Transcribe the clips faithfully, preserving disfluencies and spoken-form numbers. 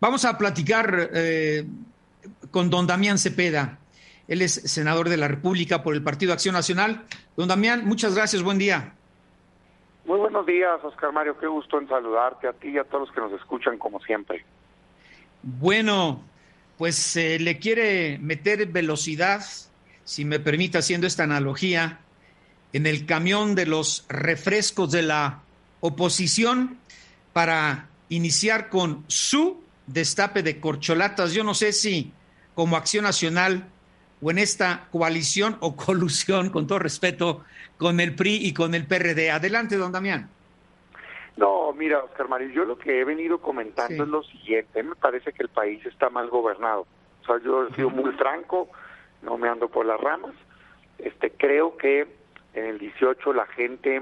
Vamos a platicar eh, con don Damián Cepeda. Él es senador de la República por el Partido Acción Nacional. Don Damián, muchas gracias, buen día. Muy buenos días, Oscar Mario, qué gusto en saludarte a ti y a todos los que nos escuchan como siempre. Bueno, pues eh, le quiere meter velocidad, si me permite, haciendo esta analogía, en el camión de los refrescos de la oposición para iniciar con su destape de corcholatas. Yo no sé si como Acción Nacional o en esta coalición o colusión, con todo respeto, con el P R I y con el P R D. Adelante, don Damián. No, mira, Oscar Mario, yo lo que he venido comentando sí. es lo siguiente. Me parece que el país está mal gobernado. O sea, yo he sido muy franco, no me ando por las ramas. Este, creo que en el dieciocho la gente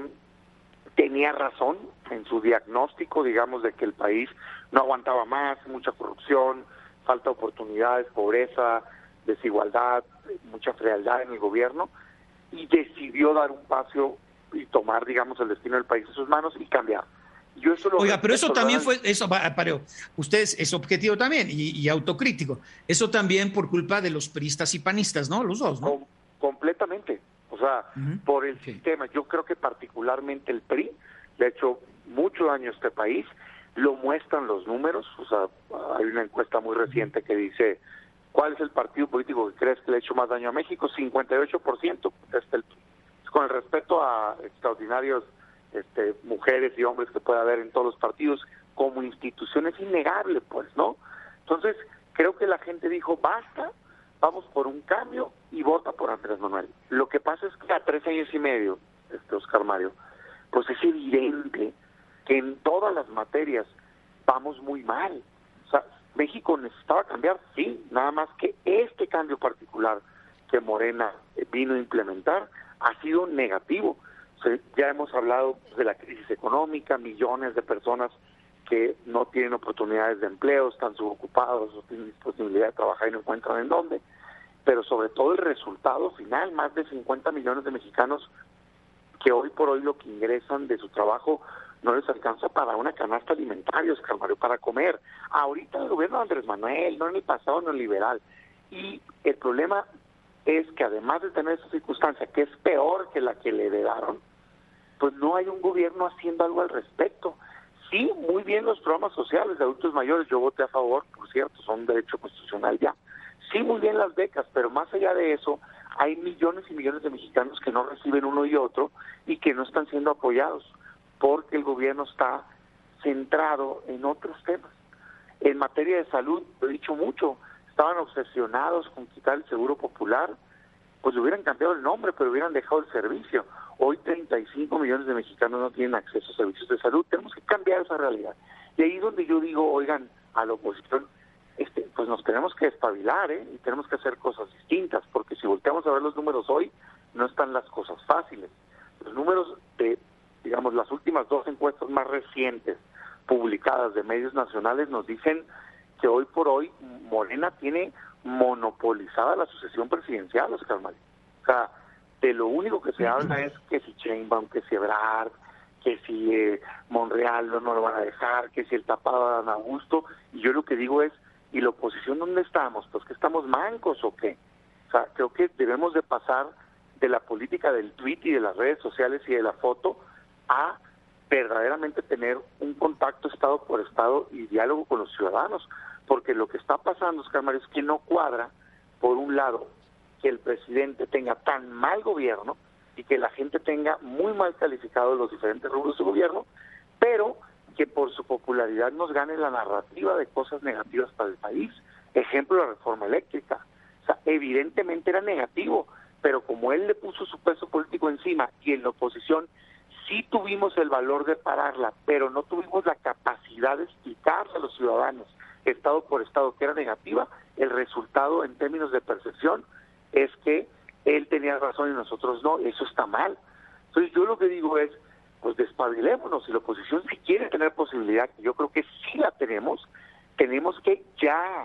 tenía razón en su diagnóstico, digamos, de que el país no aguantaba más, mucha corrupción, falta de oportunidades, pobreza, desigualdad, mucha frialdad en el gobierno, y decidió dar un paso y tomar, digamos, el destino del país en sus manos y cambiar. Yo eso lo Oiga, pero eso también ¿verdad? fue, eso, pareo, usted es, es objetivo también y, y autocrítico, eso también por culpa de los priistas y panistas, ¿no? Los dos, ¿no? Com- completamente, o sea, uh-huh. por el okay. sistema, yo creo que particularmente el P R I le ha hecho mucho daño a este país, lo muestran los números, o sea, hay una encuesta muy reciente que dice, ¿cuál es el partido político que crees que le ha hecho más daño a México? cincuenta y ocho por ciento, este, el, con el respeto a extraordinarios este, mujeres y hombres que puede haber en todos los partidos, como institución es innegable, pues, ¿no? Entonces, creo que la gente dijo, basta, vamos por un cambio y vota por Andrés Manuel. Lo que pasa es que a tres años y medio, este Oscar Mario, pues es evidente que en todas las materias vamos muy mal. O sea, México necesitaba cambiar, sí, nada más que este cambio particular que Morena vino a implementar ha sido negativo. O sea, ya hemos hablado de la crisis económica, millones de personas que no tienen oportunidades de empleo, están subocupados, no tienen disponibilidad de trabajar y no encuentran en dónde, pero sobre todo el resultado final, más de cincuenta millones de mexicanos que hoy por hoy lo que ingresan de su trabajo no les alcanza para una canasta alimentaria, Oscar Mario, para comer. Ahorita el gobierno de Andrés Manuel, no en el pasado neoliberal. Y el problema es que además de tener esa circunstancia, que es peor que la que le heredaron, pues no hay un gobierno haciendo algo al respecto. Sí, muy bien los programas sociales de adultos mayores, yo voté a favor, por cierto, son un derecho constitucional ya. Sí, muy bien las becas, pero más allá de eso, hay millones y millones de mexicanos que no reciben uno y otro y que no están siendo apoyados porque el gobierno está centrado en otros temas. En materia de salud, lo he dicho mucho, estaban obsesionados con quitar el seguro popular, pues le hubieran cambiado el nombre, pero hubieran dejado el servicio. Hoy treinta y cinco millones de mexicanos no tienen acceso a servicios de salud, tenemos que cambiar esa realidad. Y ahí es donde yo digo, oigan, a la oposición, este, pues nos tenemos que espabilar, ¿eh? Y tenemos que hacer cosas distintas, porque si volteamos a ver los números hoy, no están las cosas fáciles. Los números de, digamos, las últimas dos encuestas más recientes publicadas de medios nacionales nos dicen que hoy por hoy Morena tiene monopolizada la sucesión presidencial, Oscar Mario. O sea, de lo único que se habla es que si Sheinbaum, que si Ebrard, que si eh, Monreal no, no lo van a dejar, que si el tapado Dan Augusto, y yo lo que digo es, ¿y la oposición dónde estamos? Pues que estamos mancos o qué. O sea, creo que debemos de pasar de la política del tweet y de las redes sociales y de la foto a verdaderamente tener un contacto estado por estado y diálogo con los ciudadanos, porque lo que está pasando, Oscar Mario, es que no cuadra, por un lado, que el presidente tenga tan mal gobierno y que la gente tenga muy mal calificados los diferentes rubros de su gobierno, pero que por su popularidad nos gane la narrativa de cosas negativas para el país. Ejemplo, la reforma eléctrica. O sea, evidentemente era negativo, pero como él le puso su peso político encima y en la oposición sí tuvimos el valor de pararla, pero no tuvimos la capacidad de explicarle a los ciudadanos, estado por estado, que era negativa, el resultado en términos de percepción es que él tenía razón y nosotros no, eso está mal. Entonces yo lo que digo es, pues despabilémonos, si la oposición sí quiere tener posibilidad, que yo creo que sí la tenemos, tenemos que ya,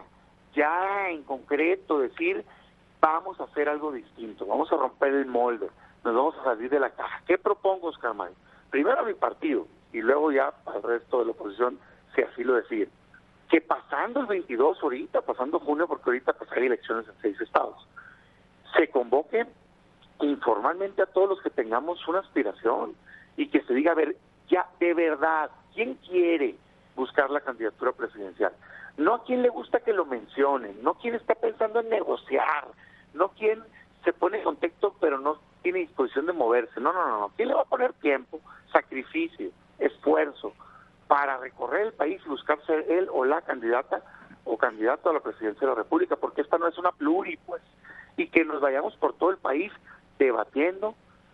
ya en concreto decir, vamos a hacer algo distinto, vamos a romper el molde, nos vamos a salir de la caja. ¿Qué propongo, Oscar Mario? Primero a mi partido y luego ya al resto de la oposición, si así lo deciden. que pasando el veintidós ahorita, pasando junio, porque ahorita pues hay elecciones en seis estados, se convoque informalmente a todos los que tengamos una aspiración y que se diga, a ver, ya de verdad, ¿quién quiere buscar la candidatura presidencial? No a quien le gusta que lo mencionen, no quien está pensando en negociar, no quien se pone en contexto pero no tiene disposición de moverse, no, no, no, no, ¿quién le va a poner tiempo, sacrificio, esfuerzo para recorrer el país y buscar ser él o la candidata o candidato a la presidencia de la República? Porque esta no es una pluri, pues, y que nos vayamos por todo el país debatiendo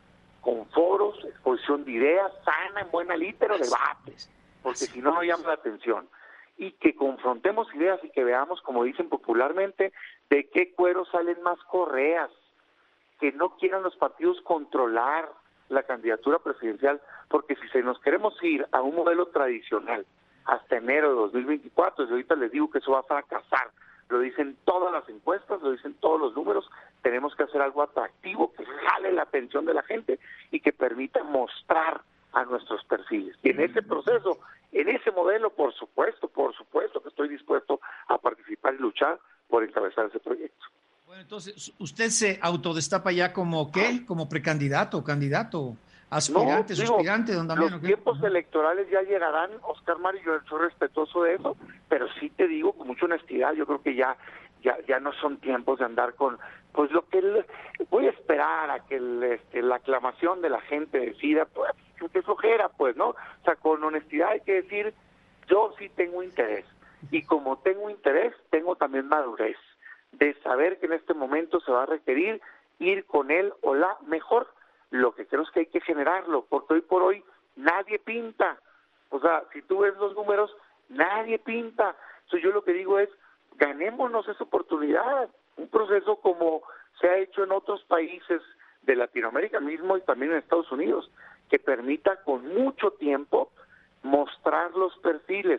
con foros, exposición de ideas, sana, en buena lid, pero debates, porque si no, no llama la atención. Y que confrontemos ideas y que veamos, como dicen popularmente, de qué cuero salen más correas, que no quieran los partidos controlar la candidatura presidencial, porque si se nos queremos ir a un modelo tradicional hasta enero de dos mil veinticuatro, y ahorita les digo que eso va a fracasar, lo dicen todas las encuestas, lo dicen todos los números, tenemos que hacer algo atractivo, que jale la atención de la gente y que permita mostrar a nuestros perfiles. Y en ese proceso, en ese modelo, por supuesto, por supuesto que estoy dispuesto a participar y luchar por encabezar ese proyecto. Bueno, entonces, ¿usted se autodestapa ya como qué? ¿Como precandidato, candidato, aspirante, no, digo, suspirante? ¿Don Damián, los qué? tiempos Uh-huh. electorales ya llegarán, Oscar Mario, yo soy respetuoso de eso, pero sí te digo con mucha honestidad, yo creo que ya ya ya no son tiempos de andar con, pues lo que el, voy a esperar a que el, este, la aclamación de la gente decida, pues, que flojera, pues, ¿no? O sea, con honestidad hay que decir, yo sí tengo interés, y como tengo interés, tengo también madurez, de saber que en este momento se va a requerir ir con él o la mejor. Lo que creo es que hay que generarlo, porque hoy por hoy nadie pinta. O sea, si tú ves los números, nadie pinta. Entonces yo lo que digo es, ganémonos esa oportunidad, un proceso como se ha hecho en otros países de Latinoamérica mismo y también en Estados Unidos, que permita con mucho tiempo mostrar los perfiles.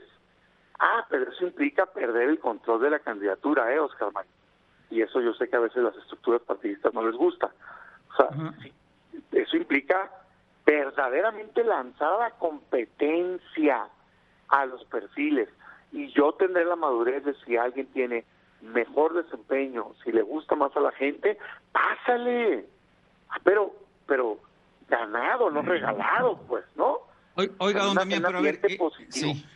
Ah, pero eso implica perder el control de la candidatura, ¿eh, Oscar Mario? Y eso yo sé que a veces las estructuras partidistas no les gusta. O sea, uh-huh. sí, eso implica verdaderamente lanzar a la competencia a los perfiles. Y yo tendré la madurez de si alguien tiene mejor desempeño, si le gusta más a la gente, pásale. Pero, pero ganado, no regalado, pues, ¿no? Oiga, don Damián, pero a ver, eh, sí.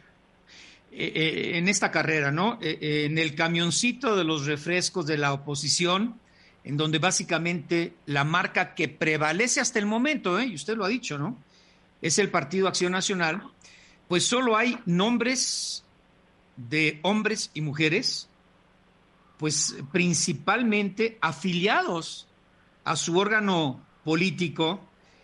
Eh, eh, en esta carrera, ¿no? Eh, eh, en el camioncito de los refrescos de la oposición, en donde básicamente la marca que prevalece hasta el momento, ¿eh? Y usted lo ha dicho, ¿no? Es el Partido Acción Nacional, pues solo hay nombres de hombres y mujeres, pues principalmente afiliados a su órgano político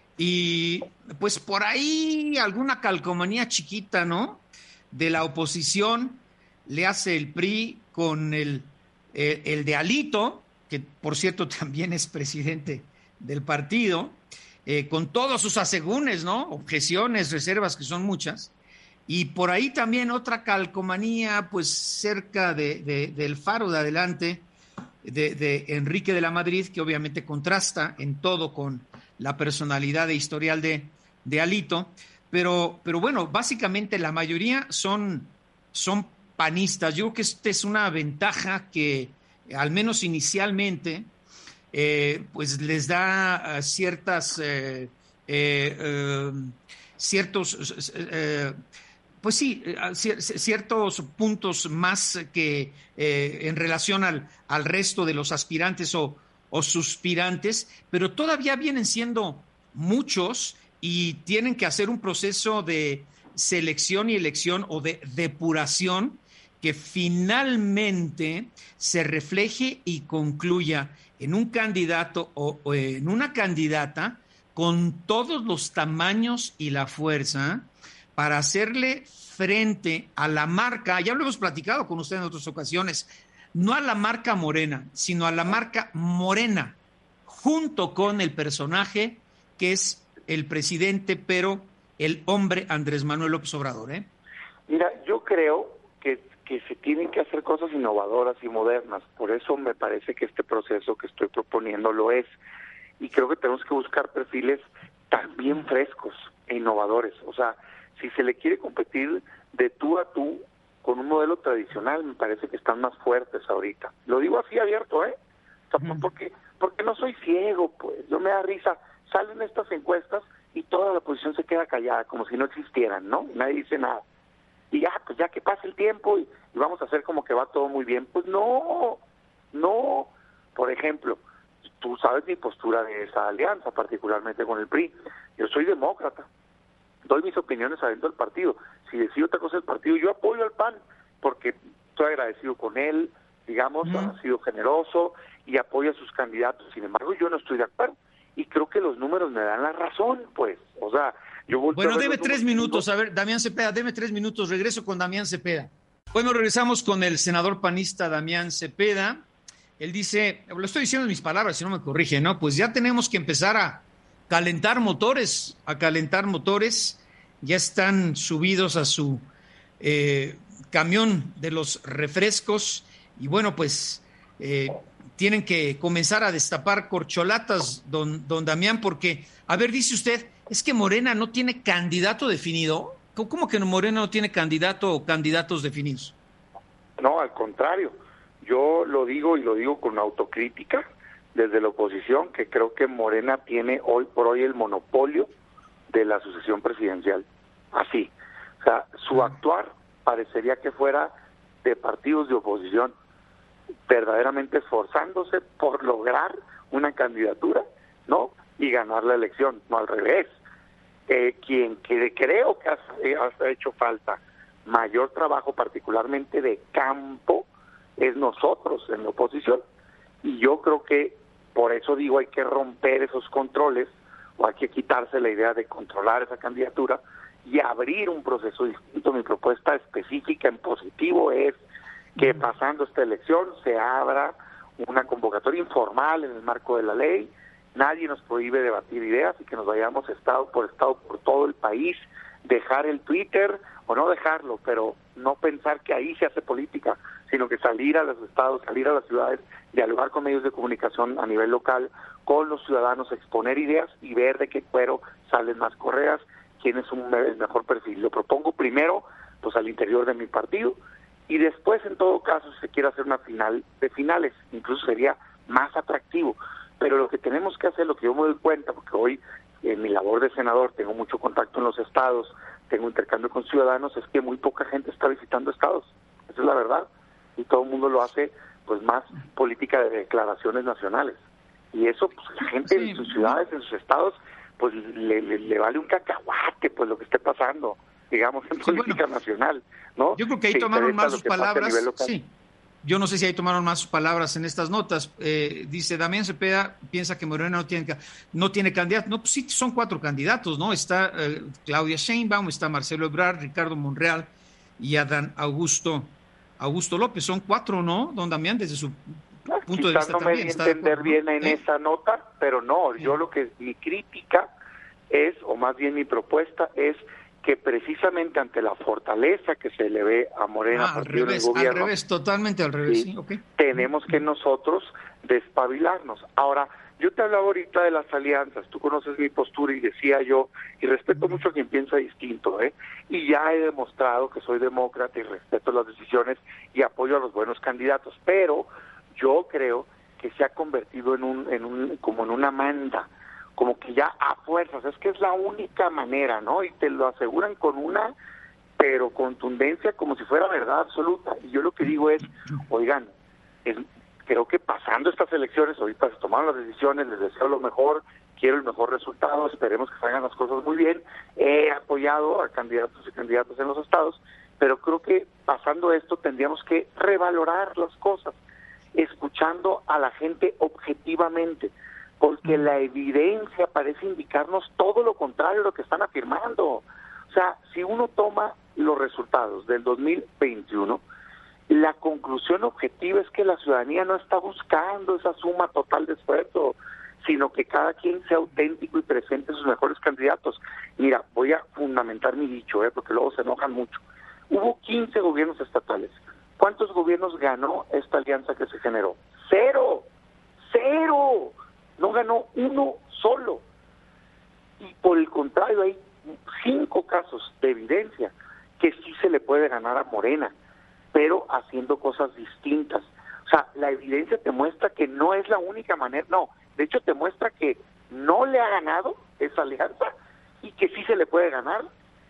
y pues por ahí alguna calcomanía chiquita, ¿no? De la oposición le hace el P R I con el, el, el de Alito, que por cierto también es presidente del partido, eh, con todos sus asegúnes, ¿no? Objeciones, reservas, que son muchas. Y por ahí también otra calcomanía, pues cerca de, de, del faro de adelante, de, de Enrique de la Madrid, que obviamente contrasta en todo con la personalidad e historial de, de Alito. Pero, pero bueno, básicamente la mayoría son, son panistas. Yo creo que esta es una ventaja que, al menos inicialmente, eh, pues les da uh, ciertas, eh, eh, uh, ciertos, eh, pues sí, ciertos puntos más que eh, en relación al, al resto de los aspirantes o, o suspirantes, pero todavía vienen siendo muchos y tienen que hacer un proceso de selección y elección o de depuración que finalmente se refleje y concluya en un candidato o, o en una candidata con todos los tamaños y la fuerza para hacerle frente a la marca, ya lo hemos platicado con usted en otras ocasiones, no a la marca Morena, sino a la marca Morena, junto con el personaje que es el presidente, pero el hombre Andrés Manuel López Obrador, ¿eh? Mira, yo creo que, que se tienen que hacer cosas innovadoras y modernas, por eso me parece que este proceso que estoy proponiendo lo es, y creo que tenemos que buscar perfiles también frescos e innovadores, o sea, si se le quiere competir de tú a tú con un modelo tradicional, me parece que están más fuertes ahorita. Lo digo así abierto, ¿eh? O sea, porque, porque no soy ciego, pues. Yo me da risa. Salen estas encuestas y toda la oposición se queda callada, como si no existieran, ¿no? Nadie dice nada. Y ya, pues ya que pase el tiempo y, y vamos a hacer como que va todo muy bien. Pues no, no. Por ejemplo, tú sabes mi postura de esa alianza, particularmente con el P R I. Yo soy demócrata. Doy mis opiniones adentro del partido. Si decide otra cosa el partido, yo apoyo al P A N, porque estoy agradecido con él, digamos, uh-huh. ha sido generoso y apoya a sus candidatos. Sin embargo, yo no estoy de acuerdo. Y creo que los números me dan la razón, pues. O sea, yo volteo Bueno, a ver deme los tres números, minutos. A ver, Damián Cepeda, deme tres minutos. Regreso con Damián Cepeda. Bueno, regresamos con el senador panista Damián Cepeda. Él dice, lo estoy diciendo en mis palabras, si no me corrige, ¿no? Pues ya tenemos que empezar a calentar motores, a calentar motores. Ya están subidos a su eh, camión de los refrescos y bueno, pues eh, tienen que comenzar a destapar corcholatas, don, don Damián, porque, a ver, dice usted, es que Morena no tiene candidato definido. ¿Cómo que Morena no tiene candidato o candidatos definidos? No, al contrario, yo lo digo y lo digo con autocrítica desde la oposición, que creo que Morena tiene hoy por hoy el monopolio de la sucesión presidencial. Así, o sea, su actuar parecería que fuera de partidos de oposición, verdaderamente esforzándose por lograr una candidatura, ¿no? Y ganar la elección, no al revés. Eh, quien que creo que ha, eh, ha hecho falta mayor trabajo, particularmente de campo, es nosotros en la oposición. Y yo creo que por eso digo hay que romper esos controles, o hay que quitarse la idea de controlar esa candidatura y abrir un proceso distinto. Mi propuesta específica en positivo es que pasando esta elección se abra una convocatoria informal en el marco de la ley, nadie nos prohíbe debatir ideas y que nos vayamos estado por estado por todo el país, dejar el Twitter o no dejarlo, pero no pensar que ahí se hace política, sino que salir a los estados, salir a las ciudades, dialogar con medios de comunicación a nivel local, con los ciudadanos, exponer ideas y ver de qué cuero salen más correas, quién es un, el mejor perfil. Lo propongo primero pues al interior de mi partido y después, en todo caso, si se quiere hacer una final de finales, incluso sería más atractivo. Pero lo que tenemos que hacer, lo que yo me doy cuenta, porque hoy en mi labor de senador tengo mucho contacto en los estados, tengo intercambio con ciudadanos, es que muy poca gente está visitando estados. Esa es la verdad. Y todo el mundo lo hace pues más política de declaraciones nacionales. Y eso, pues la gente sí. en sus ciudades, en sus estados, pues le, le, le vale un cacahuate pues lo que esté pasando, digamos, en sí, política bueno, nacional, ¿no? Yo creo que ahí tomaron más sus palabras, sí. Yo no sé si ahí tomaron más sus palabras en estas notas. Eh, dice, Damián Cepeda piensa que Morena no tiene, no tiene candidato. No, pues sí, son cuatro candidatos, ¿no? Está eh, Claudia Sheinbaum, está Marcelo Ebrard, Ricardo Monreal y Adán Augusto, Augusto López. Son cuatro, ¿no, don Damián? Desde su no, punto de vista no también. Me di a entender bien en ¿Eh? esa nota, pero no, yo lo que mi crítica es, o más bien mi propuesta es que precisamente ante la fortaleza que se le ve a Morena ah, al revés, gobierno, al revés, totalmente al revés, sí, sí okay. tenemos que nosotros despabilarnos. Ahora, yo te hablaba ahorita de las alianzas, tú conoces mi postura y decía yo, y respeto mucho a quien piensa distinto, ¿eh? y ya he demostrado que soy demócrata y respeto las decisiones y apoyo a los buenos candidatos, pero yo creo que se ha convertido en un, en un como en una manda, como que ya a fuerzas, es que es la única manera, ¿no? Y te lo aseguran con una, pero contundencia como si fuera verdad absoluta. Y yo lo que digo es, oigan, es, creo que pasando estas elecciones, ahorita se tomaron las decisiones, les deseo lo mejor, quiero el mejor resultado, esperemos que salgan las cosas muy bien, he apoyado a candidatos y candidatas en los estados, pero creo que pasando esto tendríamos que revalorar las cosas, escuchando a la gente objetivamente, porque la evidencia parece indicarnos todo lo contrario de lo que están afirmando. O sea, si uno toma los resultados del dos mil veintiuno, la conclusión objetiva es que la ciudadanía no está buscando esa suma total de esfuerzo, sino que cada quien sea auténtico y presente sus mejores candidatos. Mira, voy a fundamentar mi dicho, ¿eh? porque luego se enojan mucho. Hubo quince gobiernos estatales. ¿Cuántos gobiernos ganó esta alianza que se generó? ¡Cero! ¡Cero! No ganó uno solo. Y por el contrario, hay cinco casos de evidencia que sí se le puede ganar a Morena. pero haciendo cosas distintas. O sea, la evidencia te muestra que no es la única manera, no, de hecho te muestra que no le ha ganado esa alianza y que sí se le puede ganar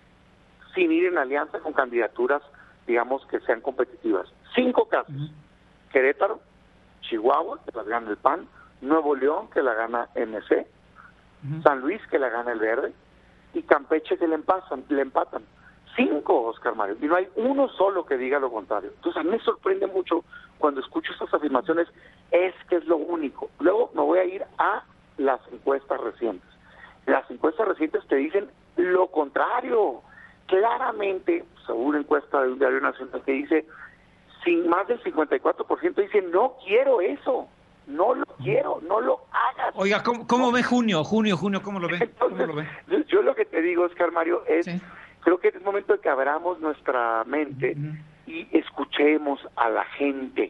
sin ir en alianza con candidaturas, digamos, que sean competitivas. Cinco casos: uh-huh. Querétaro, Chihuahua, que las gana el P A N, Nuevo León, que la gana M C, uh-huh. San Luis, que la gana el Verde, y Campeche, que le empatan, le empatan. Cinco, Oscar Mario, y no hay uno solo que diga lo contrario. Entonces a mí me sorprende mucho cuando escucho estas afirmaciones, es que es lo único. Luego me voy a ir a las encuestas recientes. Las encuestas recientes te dicen lo contrario. Claramente, según una encuesta de un diario nacional que dice, sin más del cincuenta y cuatro por ciento dice, no quiero eso, no lo quiero, no lo hagas. Oiga, ¿cómo, cómo ve junio, junio, junio, cómo lo ve? Entonces, ¿Cómo lo ve? Yo, yo lo que te digo, Oscar Mario, es, sí. creo que es momento de que abramos nuestra mente uh-huh. y escuchemos a la gente.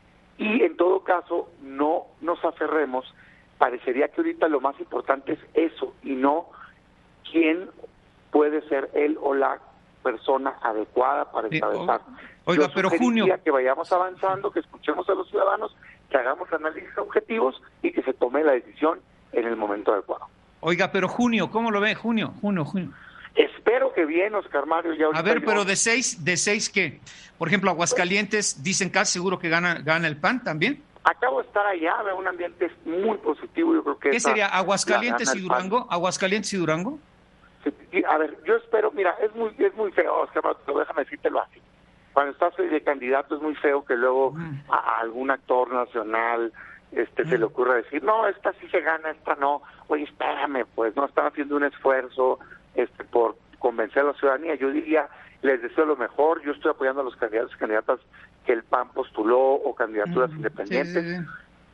Y en todo caso, no nos aferremos. Parecería que ahorita lo más importante es eso, y no quién puede ser él o la persona adecuada para encabezar. Oiga, Yo pero junio, que vayamos avanzando, que escuchemos a los ciudadanos, que hagamos análisis objetivos y que se tome la decisión en el momento adecuado. Oiga, pero junio, ¿cómo lo ve? Junio, junio, junio. Espero que bien, Oscar Mario. Ya a ver, yo... pero de seis, de seis ¿qué? Por ejemplo, Aguascalientes, dicen casi seguro que gana, gana el P A N también. Acabo de estar allá, veo un ambiente muy positivo. Yo creo que ¿Qué sería, Aguascalientes y Durango? ¿Aguascalientes y Durango? Sí, a ver, yo espero, mira, es muy es muy feo, Oscar, pero déjame decírtelo así. Cuando estás de candidato es muy feo que luego mm. a, a algún actor nacional este mm. se le ocurra decir, no, esta sí se gana, esta no. Oye, espérame, pues, no están haciendo un esfuerzo este por convencer a la ciudadanía. Yo diría, les deseo lo mejor, yo estoy apoyando a los candidatos y candidatas que el P A N postuló o candidaturas mm. independientes. Sí, sí, sí.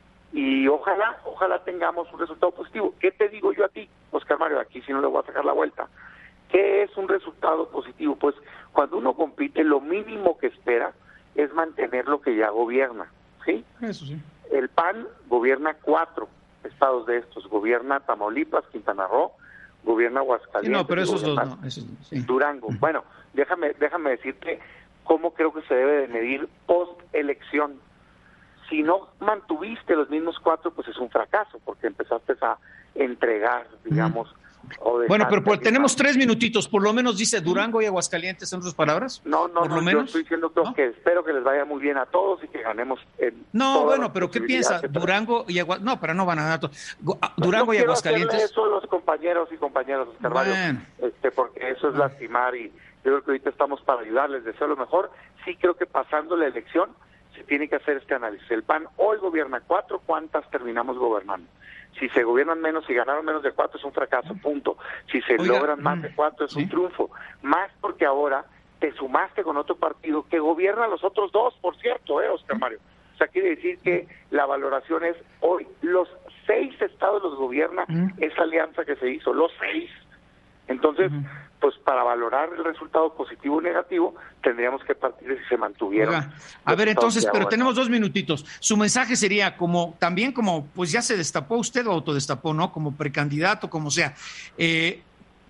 Y ojalá, ojalá tengamos un resultado positivo. ¿Qué te digo yo a ti, Oscar Mario? Aquí si no le voy a sacar la vuelta. ¿Qué es un resultado positivo? Pues cuando uno compite, lo mínimo que espera es mantener lo que ya gobierna, ¿sí? Eso sí. El P A N gobierna cuatro estados de estos. Gobierna Tamaulipas, Quintana Roo, gobierna Aguascalientes. Sí, no, pero esos dos no. Esos, sí. Durango. Uh-huh. Bueno, déjame, déjame decirte cómo creo que se debe de medir post-elección. Si no mantuviste los mismos cuatro, pues es un fracaso, porque empezaste a entregar, digamos... O bueno, pero por, tenemos tres minutitos, por lo menos dice Durango y Aguascalientes, en otras palabras. No, no, por no, lo yo menos, estoy diciendo que, ¿no? que espero que les vaya muy bien a todos y que ganemos en No, bueno, pero ¿qué piensa? Durango y Aguascalientes, no, pero no van a ganar todos. Durango no y Aguascalientes. Eso a los compañeros y compañeras, Oscar Mario, bueno. este, porque eso es bueno. lastimar y yo creo que ahorita estamos para ayudarles, deseo lo mejor. Sí creo que pasando la elección se tiene que hacer este análisis. El P A N hoy gobierna cuatro, ¿cuántas terminamos gobernando? Si se gobiernan menos, si ganaron menos de cuatro, es un fracaso, punto. Si se Oiga, logran más de cuatro, es ¿sí? un triunfo. Más porque ahora te sumaste con otro partido que gobierna a los otros dos, por cierto, ¿eh, Oscar Mario? O sea, quiere decir que la valoración es hoy, los seis estados los gobierna uh-huh. esa alianza que se hizo, los seis. Entonces, uh-huh. pues para valorar el resultado positivo o negativo, tendríamos que partir de si se mantuvieron. Oiga, a ver, entonces, pero ahora. tenemos dos minutitos. Su mensaje sería como, también como, pues ya se destapó usted o autodestapó, ¿no? Como precandidato, como sea. Eh,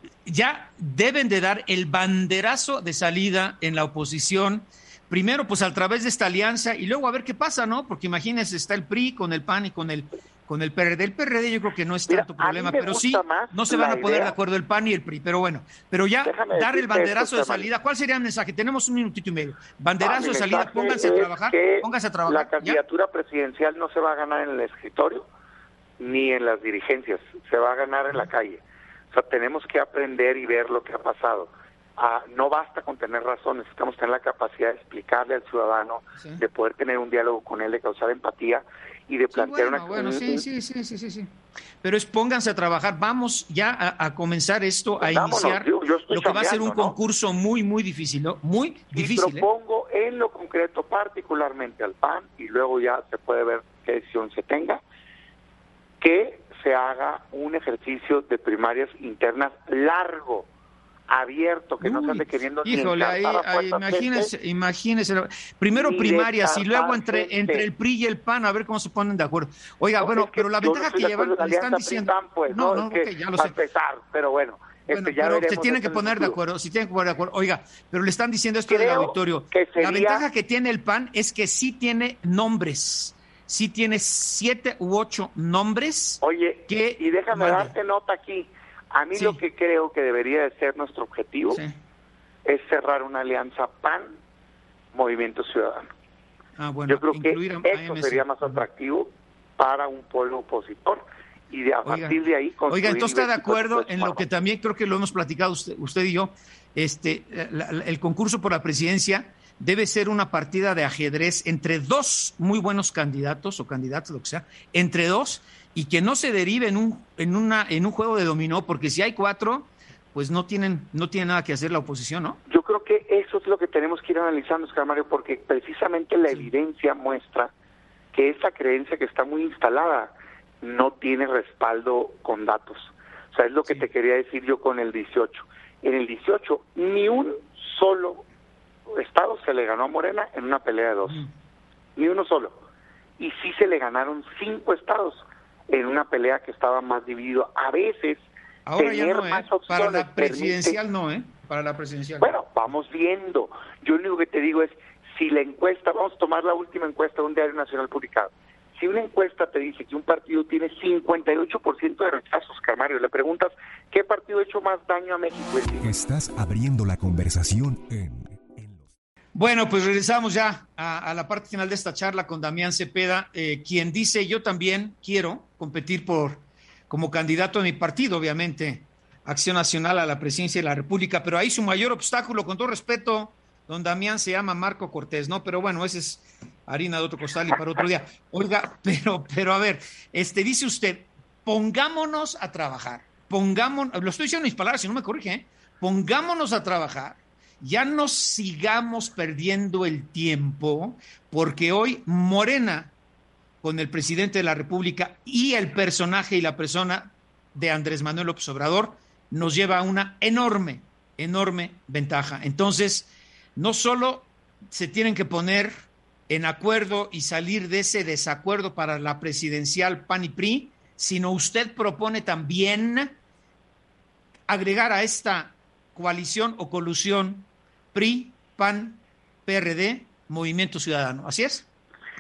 ya deben de dar el banderazo de salida en la oposición, primero pues a través de esta alianza y luego a ver qué pasa, ¿no? Porque imagínense, está el P R I con el P A N y con el con el P R D. El P R D yo creo que no es tanto Mira, problema, pero sí no se van a poner idea. de acuerdo el P A N y el P R I, pero bueno, pero ya Déjame dar el banderazo esto, de salida. ¿Cuál sería el mensaje? Tenemos un minutito y medio. Banderazo ah, de salida, pónganse a trabajar, pónganse a trabajar. La candidatura ¿ya? presidencial no se va a ganar en el escritorio ni en las dirigencias, se va a ganar en la calle. O sea, tenemos que aprender y ver lo que ha pasado. Ah, no basta con tener razón, necesitamos tener la capacidad de explicarle al ciudadano, sí. de poder tener un diálogo con él, de causar empatía y de plantear sí, bueno, una... Bueno, sí, sí, sí, sí, sí, sí. Pero es pónganse a trabajar, vamos ya a, a comenzar esto, a Vámonos, iniciar yo, yo lo que va a ser un ¿no? concurso muy, muy difícil, ¿no? Muy difícil. Y propongo ¿eh? en lo concreto, particularmente al P A N, y luego ya se puede ver qué decisión se tenga, que se haga un ejercicio de primarias internas largo, abierto, que Uy, no se ande queriendo híjole, ni ahí, ahí imagínese, imagínese, primero primarias y luego entre entre el P R I y el P A N a ver cómo se ponen de acuerdo. Oiga, no, bueno, es que pero la ventaja no que llevan, le están diciendo, PRI-PAN, pues, no, no, no es que okay, ya lo sé. sé. Empezar, pero bueno, Bueno, este, ya pero veremos se tienen que poner de acuerdo, si tienen que poner de acuerdo. Oiga, pero le están diciendo esto del auditorio. Sería... La ventaja que tiene el P A N es que sí tiene nombres, sí tiene siete u ocho nombres. Oye, que y déjame mande. darte nota aquí. A mí Sí. lo que creo que debería de ser nuestro objetivo Sí. es cerrar una alianza P A N-Movimiento Ciudadano. Ah, bueno, Yo creo que incluir a eso M C. sería más atractivo para un pueblo opositor y de a Oiga, partir de ahí construir. Oiga, entonces está de México acuerdo después en lo que también creo que lo hemos platicado usted, usted y yo, este, la, la, el concurso por la presidencia debe ser una partida de ajedrez entre dos muy buenos candidatos o candidatos, lo que sea, entre dos, y que no se derive en un, en una, en un juego de dominó, porque si hay cuatro, pues no tienen, no tiene nada que hacer la oposición, ¿no? Yo creo que eso es lo que tenemos que ir analizando, Oscar Mario, porque precisamente la sí. evidencia muestra que esa creencia que está muy instalada no tiene respaldo con datos. O sea, es lo que sí. te quería decir yo con el dieciocho. En el dieciocho, ni un solo estado se le ganó a Morena en una pelea de dos. Mm. Ni uno solo. Y sí se le ganaron cinco estados en una pelea que estaba más dividido. A veces, ahora tener ya no, más ¿eh? opciones Para la presidencial permite... no, ¿eh? Para la presidencial. Bueno, vamos viendo. Yo lo único que te digo es, si la encuesta, vamos a tomar la última encuesta de un diario nacional publicado. Si una encuesta te dice que un partido tiene cincuenta y ocho por ciento de rechazos, Oscar Mario, le preguntas, ¿qué partido ha hecho más daño a México? Estás abriendo la conversación en... Bueno, pues regresamos ya a, a la parte final de esta charla con Damián Cepeda, eh, quien dice, yo también quiero competir por como candidato de mi partido, obviamente, Acción Nacional a la presidencia de la República, pero ahí su mayor obstáculo, con todo respeto, don Damián, se llama Marco Cortés, ¿no? Pero bueno, ese es harina de otro costal y para otro día. Oiga, pero, pero a ver, este dice usted, pongámonos a trabajar, pongámonos, lo estoy diciendo en mis palabras, si no me corrige, ¿eh? Pongámonos a trabajar, ya no sigamos perdiendo el tiempo, porque hoy Morena, con el presidente de la República y el personaje y la persona de Andrés Manuel López Obrador, nos lleva a una enorme, enorme ventaja. Entonces, no solo se tienen que poner en acuerdo y salir de ese desacuerdo para la presidencial P A N y P R I, sino usted propone también agregar a esta coalición o colusión P R I, P A N, P R D, Movimiento Ciudadano. ¿Así es?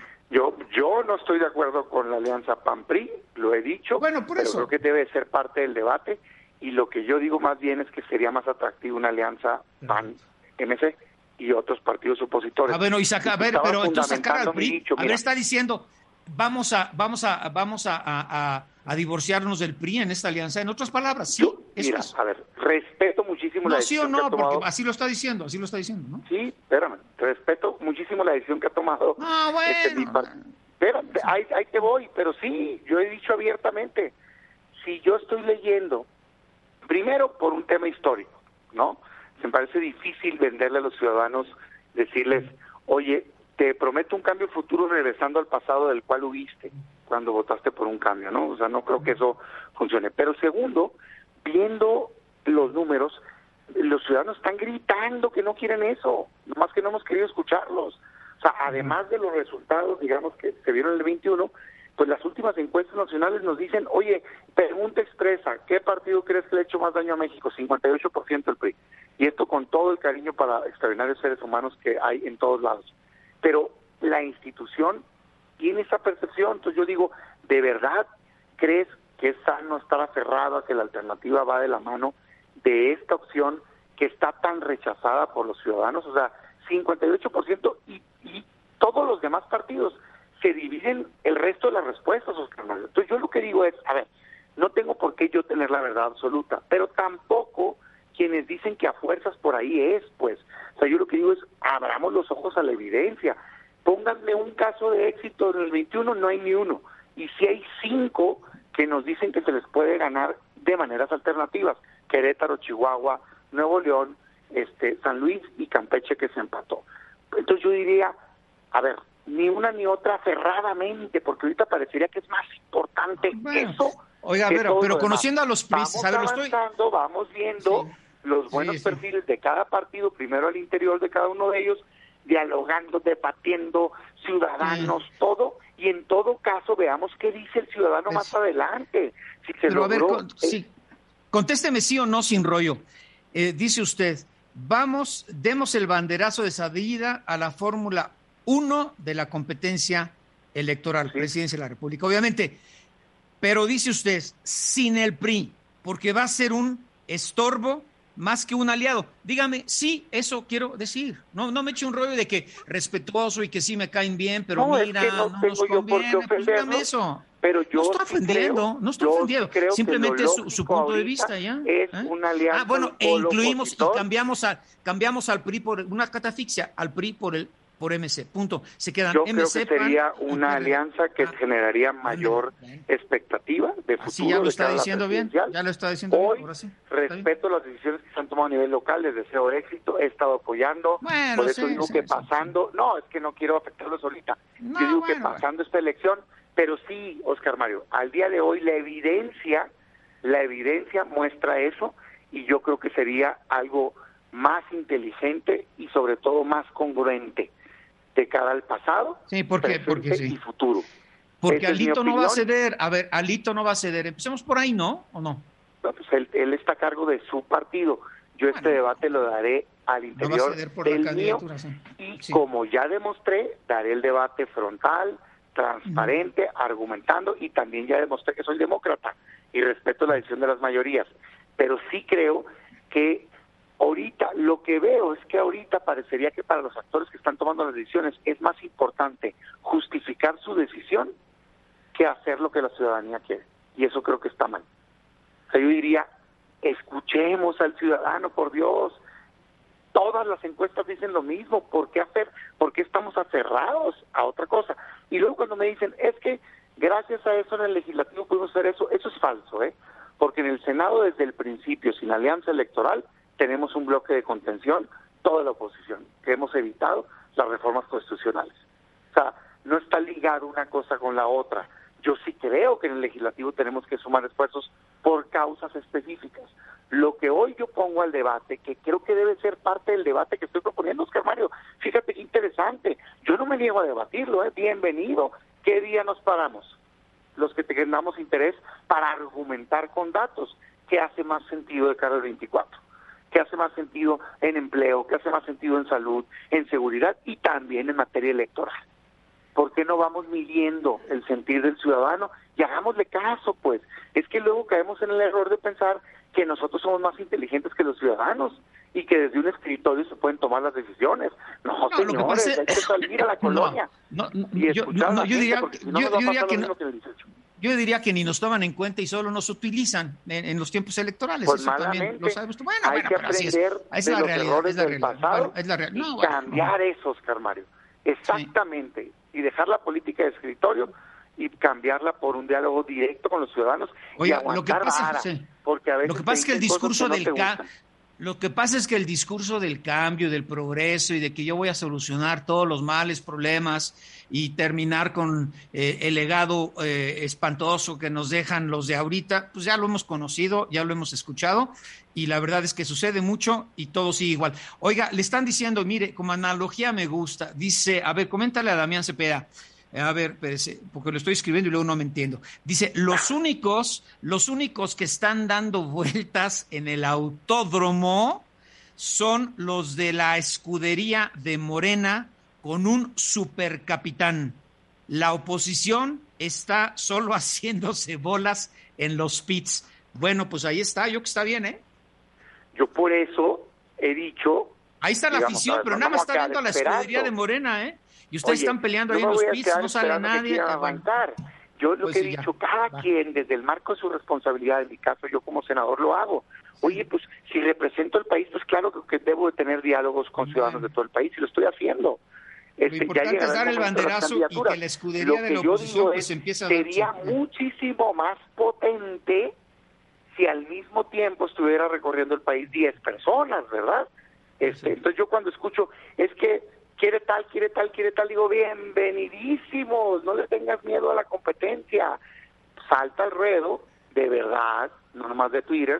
Yo yo no estoy de acuerdo con la alianza P A N-P R I, lo he dicho, bueno, por pero eso. creo que debe ser parte del debate, y lo que yo digo más bien es que sería más atractivo una alianza P A N-M C y otros partidos opositores. Ah, bueno, y saca, a ver, pero entonces sacar al P R I, dicho, a ver, está diciendo, vamos a, vamos a, vamos a, a, a divorciarnos del P R I en esta alianza. En otras palabras, sí, yo, eso mira, es. a ver, respeto muchísimo no, la decisión sí o no, que ha tomado. porque así lo está diciendo, así lo está diciendo, ¿no? Sí, espérame, respeto muchísimo la decisión que ha tomado. Ah, bueno. Este, mi par... Espérate, ahí, ahí te voy, pero sí, yo he dicho abiertamente, si yo estoy leyendo, primero por un tema histórico, ¿no? Se me parece difícil venderle a los ciudadanos, decirles, oye, te prometo un cambio futuro regresando al pasado del cual huiste cuando votaste por un cambio, ¿no? O sea, no creo que eso funcione. Pero segundo, viendo los números, los ciudadanos están gritando que no quieren eso, nomás que no hemos querido escucharlos. O sea, además de los resultados, digamos, que se vieron en el veintiuno, pues las últimas encuestas nacionales nos dicen, oye, pregunta expresa, ¿qué partido crees que le ha hecho más daño a México? cincuenta y ocho por ciento el P R I. Y esto con todo el cariño para extraordinarios seres humanos que hay en todos lados. Pero la institución tiene esa percepción. Entonces yo digo, ¿de verdad crees que es sano estar aferrado a que la alternativa va de la mano de esta opción que está tan rechazada por los ciudadanos? O sea, cincuenta y ocho por ciento y, y todos los demás partidos se dividen el resto de las respuestas, Oscar Mario. Entonces yo lo que digo es, a ver, no tengo por qué yo tener la verdad absoluta, pero tampoco quienes dicen que a fuerzas por ahí es, pues. O sea, yo lo que digo es, abramos los ojos a la evidencia. Pónganme un caso de éxito en el veintiuno, no hay ni uno. Y si hay cinco que nos dicen que se les puede ganar de maneras alternativas, Querétaro, Chihuahua, Nuevo León, este, San Luis y Campeche, que se empató. Entonces yo diría, a ver, ni una ni otra aferradamente, porque ahorita parecería que es más importante bueno, eso. Oiga, pero, pero conociendo demás. A los prisas, vamos a ver, avanzando, estoy... vamos viendo sí, los buenos sí, perfiles sí. de cada partido, primero al interior de cada uno de ellos, dialogando, debatiendo, ciudadanos, sí. todo, y en todo caso veamos qué dice el ciudadano pues, más adelante. Si se pero logró, a ver, con, eh, sí. contésteme sí o no sin rollo. Eh, dice usted, vamos, demos el banderazo de salida a la Fórmula uno de la competencia electoral, sí. Presidencia de la República, obviamente. Pero dice usted, sin el P R I, porque va a ser un estorbo más que un aliado. Dígame, sí, eso quiero decir. No, no me eche un rollo de que respetuoso y que sí me caen bien, pero no, mira, es que no, no tengo nos yo conviene. por qué Pues dígame eso. Pero yo no estoy sí ofendiendo, creo, no estoy ofendiendo. Sí Simplemente es su, su punto de vista vista, ¿ya? Es ¿Eh? una alianza. Ah, bueno, e incluimos opositor. y cambiamos, a, cambiamos al P R I por una catafixia, al P R I por el por M C, punto. Se quedan Yo M C, creo que sería P A N, una alianza que ah, generaría mayor bien. expectativa de futuro. Así ya lo está diciendo bien, ya lo está diciendo Hoy, bien, ahora sí. respeto las decisiones que se han tomado a nivel local, les deseo éxito, he estado apoyando, bueno, por eso sí, digo sí, que sí, pasando, sí. no, es que no quiero afectarlos ahorita, no, yo digo bueno, que pasando bueno. esta elección, pero sí, Oscar Mario, al día de hoy la evidencia, la evidencia muestra eso, y yo creo que sería algo más inteligente y sobre todo más congruente de cara al pasado, sí, porque, porque sí. y futuro. Porque Esa Alito es no va a ceder. A ver, Alito no va a ceder. Empecemos por ahí, ¿no? ¿O no? No, pues él, él está a cargo de su partido. Yo bueno, este debate lo daré al interior no va a ceder por del la mío sí. y sí. como ya demostré, daré el debate frontal, transparente, uh-huh. argumentando, y también ya demostré que soy demócrata y respeto la decisión de las mayorías. Pero sí creo que ahorita, lo que veo es que ahorita parecería que para los actores que están tomando las decisiones es más importante justificar su decisión que hacer lo que la ciudadanía quiere. Y eso creo que está mal. O sea, yo diría, escuchemos al ciudadano, por Dios. Todas las encuestas dicen lo mismo. ¿Por qué hacer? ¿Por qué estamos aferrados a otra cosa? Y luego cuando me dicen, es que gracias a eso en el legislativo pudimos hacer eso, eso es falso, ¿eh? Porque en el Senado desde el principio, sin alianza electoral, tenemos un bloque de contención, toda la oposición, que hemos evitado las reformas constitucionales. O sea, no está ligado una cosa con la otra. Yo sí creo que en el legislativo tenemos que sumar esfuerzos por causas específicas. Lo que hoy yo pongo al debate, que creo que debe ser parte del debate que estoy proponiendo, Oscar Mario, fíjate qué interesante, yo no me niego a debatirlo, ¿eh? Bienvenido. ¿Qué día nos paramos? Los que tengamos interés para argumentar con datos, ¿qué hace más sentido de cara al veinticuatro? ¿Qué hace más sentido en empleo? ¿Qué hace más sentido en salud, en seguridad y también en materia electoral? ¿Por qué no vamos midiendo el sentir del ciudadano? Y hagámosle caso, pues. Es que luego caemos en el error de pensar que nosotros somos más inteligentes que los ciudadanos y que desde un escritorio se pueden tomar las decisiones. No, no señores, es... hay que salir a la colonia no, no, y escuchar yo, a la yo gente, diría, porque si no yo, nos va a yo diría pasar que lo no, mismo que en el dieciocho. Yo diría que ni nos toman en cuenta y solo nos utilizan en, en los tiempos electorales. Pues eso malamente, también lo sabemos. Bueno, hay bueno, que pero así es. aprender Es de la los realidad, errores es la del realidad. pasado Bueno, es la real... no, y bueno, cambiar no. eso, Oscar Mario. Exactamente. Sí. Y dejar la política de escritorio y cambiarla por un diálogo directo con los ciudadanos. Oye, y aguantar lo que pasa, vara, sí. porque a veces lo que pasa es que el discurso que no del ca... Lo que pasa es que el discurso del cambio, del progreso y de que yo voy a solucionar todos los males, problemas y terminar con eh, el legado eh, espantoso que nos dejan los de ahorita, pues ya lo hemos conocido, ya lo hemos escuchado y la verdad es que sucede mucho y todo sigue igual. Oiga, le están diciendo, mire, como analogía me gusta, dice, a ver, coméntale a Damián Cepeda. A ver, espérese, porque lo estoy escribiendo y luego no me entiendo. Dice, los únicos, los únicos que están dando vueltas en el autódromo son los de la escudería de Morena con un supercapitán. La oposición está solo haciéndose bolas en los pits. Bueno, pues ahí está, yo que está bien, ¿eh? Yo por eso he dicho... Ahí está la digamos, afición, ver, pero no nada más está viendo a la esperando. escudería de Morena, ¿eh? Y ustedes Oye, están peleando no ahí en los pits, no sale nadie. Eh, bueno. Yo lo pues que sí, he ya. dicho, cada Va. quien desde el marco de su responsabilidad, en mi caso yo como senador lo hago. Oye, pues si represento el país, pues claro que, que debo de tener diálogos con Bueno. ciudadanos de todo el país y lo estoy haciendo. Este, lo importante es dar el banderazo y que la escudería de la oposición pues empiece a dar... Sería muchísimo más potente si al mismo tiempo estuviera recorriendo el país diez personas, ¿verdad? Este, sí. Entonces yo cuando escucho, es que quiere tal, quiere tal, quiere tal, digo, bienvenidísimos, no le tengas miedo a la competencia, salta al ruedo, de verdad, no nomás de Twitter,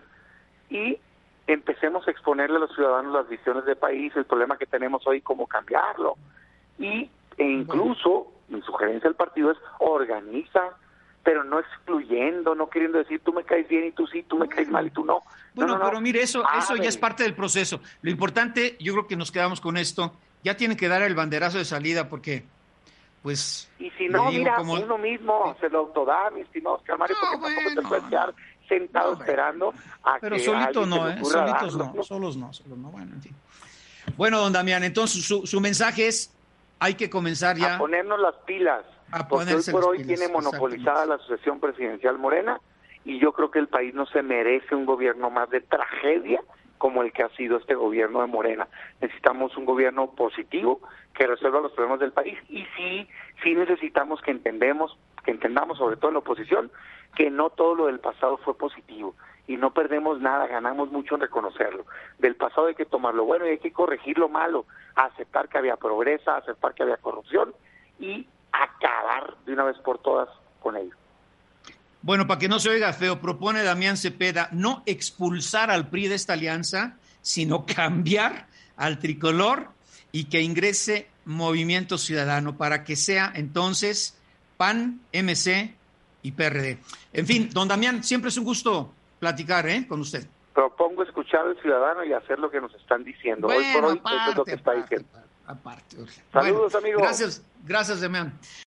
y empecemos a exponerle a los ciudadanos las visiones de país, el problema que tenemos hoy, cómo cambiarlo, y e incluso, mi sugerencia al partido es, organiza pero no excluyendo, no queriendo decir tú me caes bien y tú sí, tú me caes mal y tú no. Bueno, no, no, no. pero mire, eso, eso ya es parte del proceso. Lo importante, yo creo que nos quedamos con esto, ya tienen que dar el banderazo de salida porque, pues... Y si no, digo, mira, como... uno mismo se lo autoda, mi estimado Oscar Mario, No, porque bueno, tampoco te puedes quedar sentado no, esperando a pero que solito alguien no, se le ¿eh? ocurra Solitos darlo, no, solos no, solos no, bueno, en fin. Bueno, don Damián, entonces su, su mensaje es, hay que comenzar ya... A ponernos las pilas, a porque hoy por hoy pilas, tiene monopolizada la sucesión presidencial Morena, y yo creo que el país no se merece un gobierno más de tragedia como el que ha sido este gobierno de Morena. Necesitamos un gobierno positivo que resuelva los problemas del país, y sí, sí necesitamos que entendemos, que entendamos, sobre todo en la oposición, que no todo lo del pasado fue positivo, y no perdemos nada, ganamos mucho en reconocerlo. Del pasado hay que tomar lo bueno y hay que corregir lo malo, aceptar que había pobreza, aceptar que había corrupción, y acabar de una vez por todas con ello. Bueno, para que no se oiga feo, propone Damián Cepeda no expulsar al P R I de esta alianza, sino cambiar al tricolor y que ingrese Movimiento Ciudadano para que sea entonces P A N, M C y P R D. En fin, don Damián, siempre es un gusto platicar ¿eh? con usted. Propongo escuchar al ciudadano y hacer lo que nos están diciendo. Bueno, hoy por hoy aparte, eso es lo que está aparte, diciendo. aparte, aparte. Saludos, bueno, amigos. Gracias, gracias, Damián.